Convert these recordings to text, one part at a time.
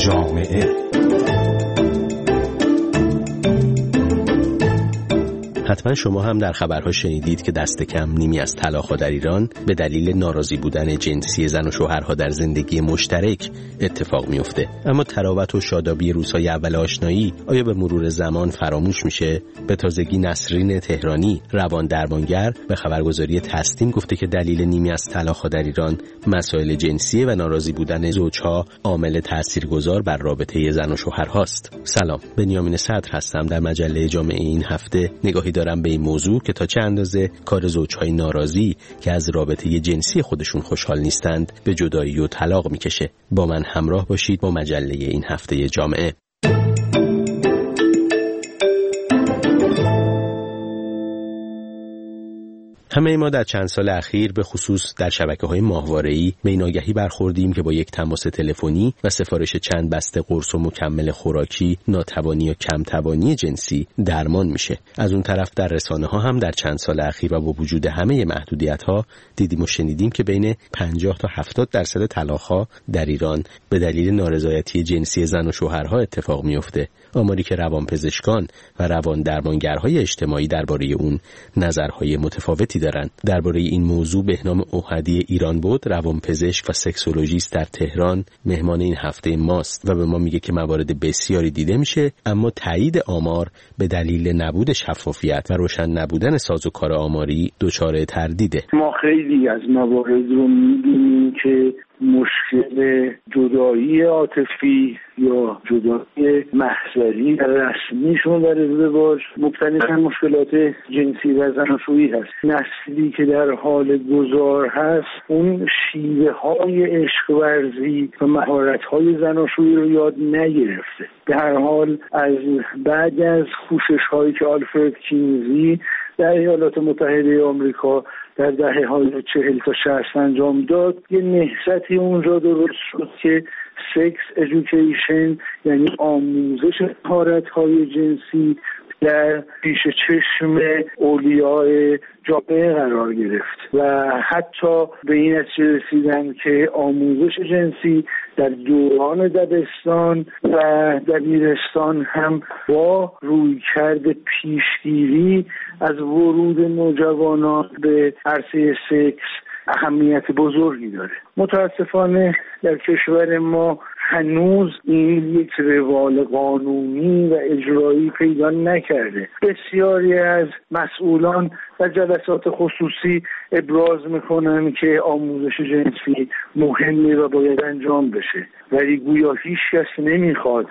جامعه. حتما شما هم در خبرها شنیدید که دست کم نیمی از طلاق‌ها در ایران به دلیل ناراضی بودن جنسی زن و شوهرها در زندگی مشترک اتفاق میفته. اما تراوت و شادابی روزهای اول آشنایی آیا به مرور زمان فراموش میشه؟ به تازگی نسرین تهرانی روان درمانگر به خبرگزاری تسنیم گفته که دلیل نیمی از طلاق‌ها در ایران مسائل جنسی و ناراضی بودن زوجها عامل تاثیرگذار بر رابطه زن و شوهرهاست. سلام، بنیامین صدر هستم. در مجله جامعه این هفته نگاهی دارم به این موضوع که تا چه اندازه کار زوجهای ناراضی که از رابطه جنسی خودشون خوشحال نیستند به جدایی و طلاق میکشه. با من همراه باشید با مجله این هفته جامعه. همه ما در چند سال اخیر به خصوص در شبکه‌های ماهواره‌ای به این آگهی برخوردیم که با یک تماس تلفنی و سفارش چند بسته قرص و مکمل خوراکی ناتوانی یا کمتوانی جنسی درمان میشه. از اون طرف در رسانه‌ها هم در چند سال اخیر و با وجود همه محدودیت‌ها دیدیم و شنیدیم که بین 50 تا 70% طلاق‌ها در ایران به دلیل نارضایتی جنسی زن و شوهرها اتفاق میفته. آماری که روانپزشکان و روان درمانگرهای اجتماعی درباره اون نظرهای متفاوتی دارن. درباره این موضوع بهنام اوحدی ایران بود، روانپزشک و سکسولوژیست در تهران، مهمان این هفته ماست و به ما میگه که موارد بسیاری دیده میشه، اما تایید آمار به دلیل نبود شفافیت و روشن نبودن سازوکار آماری دچار تردیده. ما خیلی از موارد رو میبینیم که مشکل جدایی عاطفی یا جدایی محضری رسمیشون در ازدواج مبتنی مشکلات جنسی و زناشویی هست. نسلی که در حال گذار هست اون شیوه های عشق ورزی و مهارت های زناشویی رو یاد نگرفته. به هر حال از بعد از کوشش هایی که آلفرد کینزی در ایالات متحده آمریکا در دهه‌های 40 تا 60 انجام داد، یه نهضتی اونجا درست شد که سکس ادویکیشن، یعنی آموزش مهارت‌های جنسی، در پیش چشم اولیای جامعه قرار گرفت و حتی به این نتیجه رسیدن که آموزش جنسی در دوران دبستان و دبیرستان هم با رویکرد پیشگیری از ورود نوجوانان به عرصه سکس اهمیت بزرگی داره. متاسفانه در کشور ما هنوز این یک روال قانونی و اجرایی پیدا نکرده. بسیاری از مسئولان در جلسات خصوصی ابراز میکنن که آموزش جنسی مهمه و باید انجام بشه، ولی گویا هیچ کس نمیخواد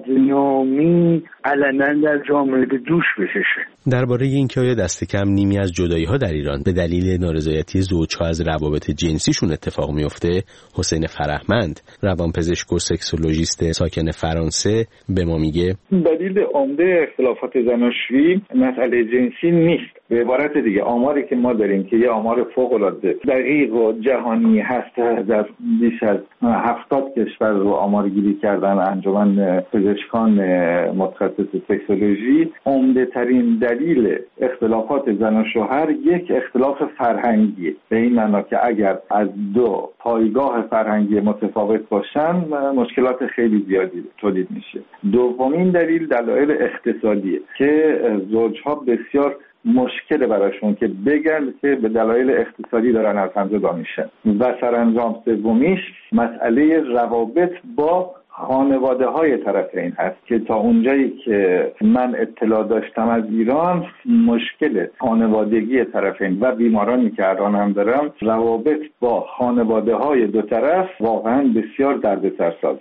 بدنامی علنا در جامعه به دوش بکشه. درباره اینکه آیا دست کم نیمی از جدایی‌ها در ایران به دلیل نارضایتی زوج‌ها از روابط جنسیشون اتفاق میفته، حسین فرهمند، روانپزشک و سکسولوژیست ساکن فرانسه، به ما میگه دلیل عمده اختلافات زناشویی مسئله جنسی نیست. به عبارت دیگه آماری که ما داریم که یه آمار فوق‌العاده دقیق و جهانی هست، در بیش از 70 کشور رو آمارگیری کردن انجمن پزشکان متخصص سکسولوژی، عمده ترین دلیل اختلافات زن و شوهر یک اختلاف فرهنگی، به این معنا که اگر از دو پایگاه فرهنگی متفاوت باشن مشکلات خیلی زیادی تولید میشه. دومین دلیل دلایل اقتصادیه که زوجها بسیار مشکل براشون که بگن که به دلایل اقتصادی دارن از هم جدا میشن. و سرانجام سومیش مسئله روابط با خانواده های طرفین هست که تا اونجایی که من اطلاع داشتم از ایران مشکل خانوادگی طرفین و بیمارانی که الان هم دارم، روابط با خانواده های دو طرف واقعا بسیار دردسرساز.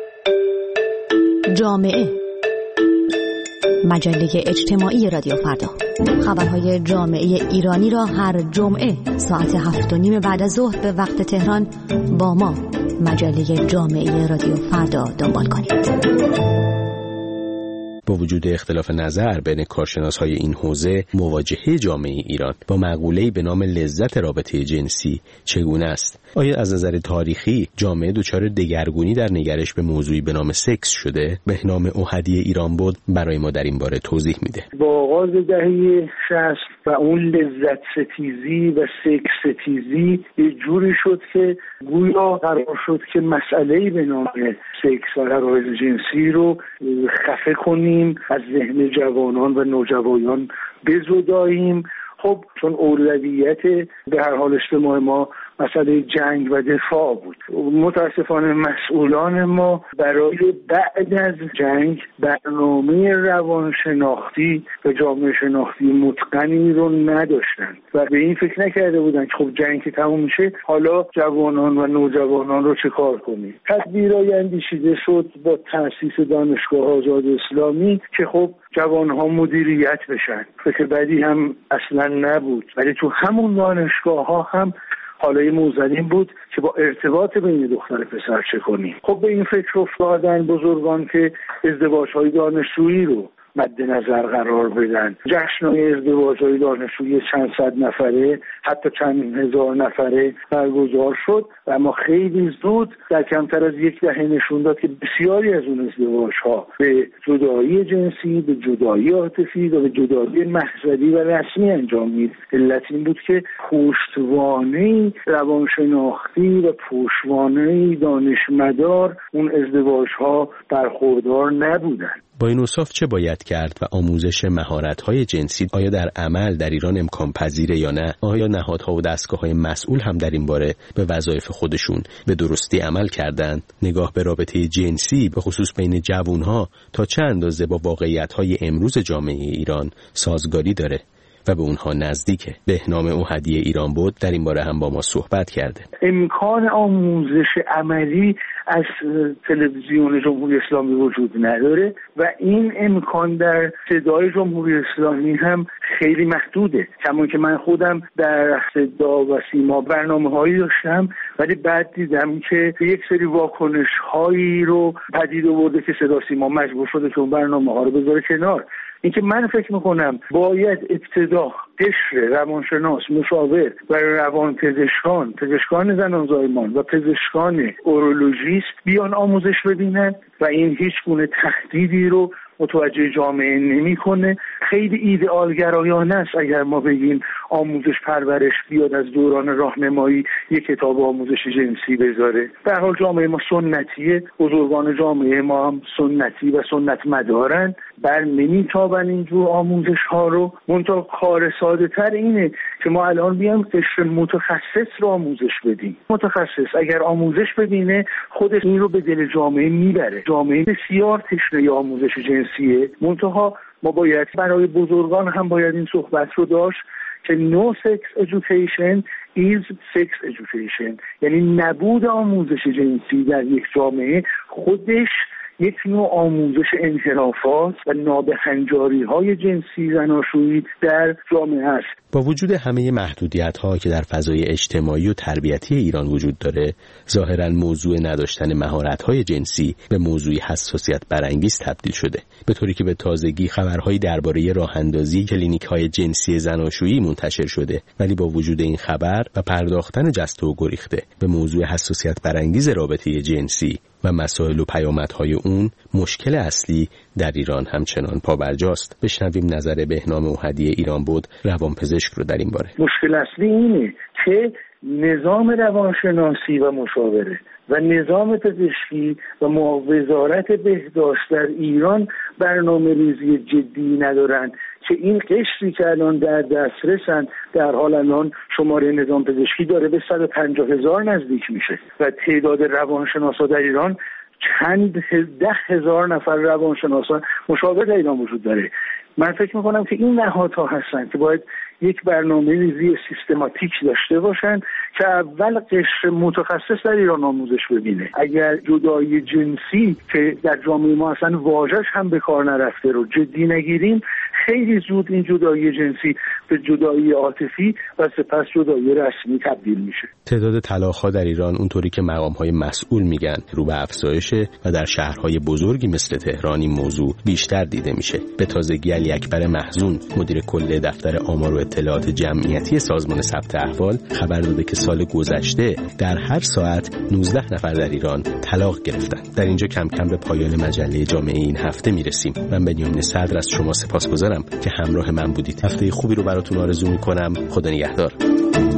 جامعه، مجله اجتماعی رادیو فردا. خبرهای جامعه ایرانی را هر جمعه ساعت 7:30 بعد از ظهر به وقت تهران با ما مجله جامعه رادیو فردا دنبال کنید. با وجود اختلاف نظر بین کارشناس‌های این حوزه، مواجهه جامعه ایران با مقوله‌ای به نام لذت رابطه جنسی چگونه است؟ آیا از نظر تاریخی جامعه دچار دگرگونی در نگرش به موضوعی به نام سکس شده؟ بهنام اوحدی ایران بود برای ما در این باره توضیح میده. با آغاز دهه 60 و اون لذت ستیزی و سکس ستیزی یه جوری شد که گویا قرار شد که مسئله‌ای به نام سکس و غرایز جنسی رو خفه کنیم، از ذهن جوانان و نوجوانان بزداییم. خب چون اولویت به هر حال اجتماع ما مسئله جنگ و دفاع بود، متاسفانه مسئولان ما برای بعد از جنگ برنامه روانشناختی و جامعه شناختی متقنی رو نداشتن و به این فکر نکرده بودن که خب جنگ که تموم میشه حالا جوانان و نوجوانان رو چه کار کنیم. تدبیرای اندیشیده شد با تأسیس دانشگاه آزاد اسلامی که خب جوانها مدیریت بشن. فکر بعدی هم اصلا نبود، ولی تو همون دانشگاه ها هم حالا موزنین بود که با ارتباط بین دختر و پسر چه کنیم. خب به این فکر افتادن بزرگان که ازدواج‌های دانشجویی رو مد نظر قرار بدن. جشن‌های ازدواج‌های دانشجویی چند صد نفره حتی چند هزار نفره برگزار شد و اما خیلی زود در کمتر از یک دهه نشون داد که بسیاری از اون ازدواج‌ها به جدایی جنسی، به جدایی عاطفی و به جدایی محضری و رسمی انجام می‌شد. علت این بود که پشتوانه روانشناختی و پشتوانه دانشمدار اون ازدواج‌ها برخوردار نبودند. با این اوصاف چه باید کرد و آموزش مهارت‌های جنسی آیا در عمل در ایران امکان پذیره یا نه؟ آیا نهادها و دستگاه‌های مسئول هم در این باره به وظایف خودشون به درستی عمل کردند؟ نگاه به رابطه جنسی به خصوص بین جوانها تا چه اندازه با واقعیت‌های امروز جامعه ایران سازگاری داره و به اونها نزدیکه؟ بهنام اوحدی ایران بود در این باره هم با ما صحبت کرده. امکان آموزش عملی از تلویزیون جمهوری اسلامی وجود نداره و این امکان در صدای جمهوری اسلامی هم خیلی محدوده. کما که من خودم در صدا و سیما برنامه‌هایی داشتم ولی بعد دیدم که یک سری واکنش‌هایی رو پدید آورده که صدا سیما مجبور شده که اون برنامه‌ها رو بذاره کنار. اینکه من فکر میکنم باید ابتدا قشر روانشناس، مشاور و پزشکان زنان زایمان و پزشکان اورولوژیست بیان آموزش ببینن و این هیچ گونه تهدیدی رو متوجه جامعه نمیکنه. خیلی ایدئالگرایانه است اگر ما بگیم آموزش پرورش بیاد از دوران راهنمایی یک کتاب آموزش جنسی بذاره. در حال جامعه ما سنتیه، بزرگان جامعه ما هم سنتی و سنت مدارن، بر نمیتابن اینجور آموزش ها رو. منتها کار ساده تر اینه که ما الان بیام قشر متخصص رو آموزش بدیم. متخصص اگر آموزش ببینه خودش این رو به دل جامعه میبره. جامعه بسیار تشنه آموزش جنسیه. منتها ما باید برای بزرگان هم باید این صحبت رو داشت که no sex education is sex education، یعنی نبود آموزش جنسی در یک جامعه خودش یک نوع آموزش انحرافات و نابهنجاری‌های جنسی زناشویی در جامعه است. با وجود همه محدودیت‌ها که در فضای اجتماعی و تربیتی ایران وجود داره، ظاهراً موضوع نداشتن مهارت‌های جنسی به موضوعی حساسیت برانگیز تبدیل شده، به طوری که به تازگی خبرهایی درباره راه‌اندازی کلینیک‌های جنسی زناشویی منتشر شده. ولی با وجود این خبر و پرداختن جسته و گریخته به موضوع حساسیت برانگیز رابطه جنسی و مسائل و پیامدهای اون، مشکل اصلی در ایران همچنان پابرجاست. بشنویم نظر بهنام اوحدی ایران بود، روانپزشک رو در این باره. مشکل اصلی اینه که نظام روانشناسی و مشاوره و نظام پزشکی و وزارت بهداشت در ایران برنامه‌ریزی جدی ندارن که این قشری که الان در دسترسن، در حال الان شماره نظام پزشکی داره به 150,000 نزدیک میشه و تعداد روانشناسا در ایران چند 10,000 نفر روانشناسان مشاور در ایران وجود داره. من فکر میکنم که این نهادها هستن که باید یک برنامه‌ریزی سیستماتیک داشته باشن که اول قشر متخصص در ایران آموزش ببینه. اگر جدایی جنسی که در جامعه ما اصلا واژه‌اش هم به کار نرفته رو جدی نگیریم، خیلی زود این جدایی جنسی به جدایی عاطفی و سپس جدایی رسمی تبدیل میشه. تعداد طلاق‌ها در ایران اونطوری که مقام‌های مسئول میگن رو به افزایشه و در شهرهای بزرگی مثل تهران این موضوع بیشتر دیده میشه. به تازگی علی اکبر محزون مدیر کل دفتر آمار و اطلاعات جمعیتی سازمان ثبت احوال خبر داده که سال گذشته در هر ساعت 19 نفر در ایران طلاق گرفتن. در اینجا کم کم به پایان مجله جامعه این هفته میرسیم. من بنیامین صدر از شما سپاسگزارم که همراه من بودید. هفته خوبی رو براتون آرزو میکنم. خدا نگهدار.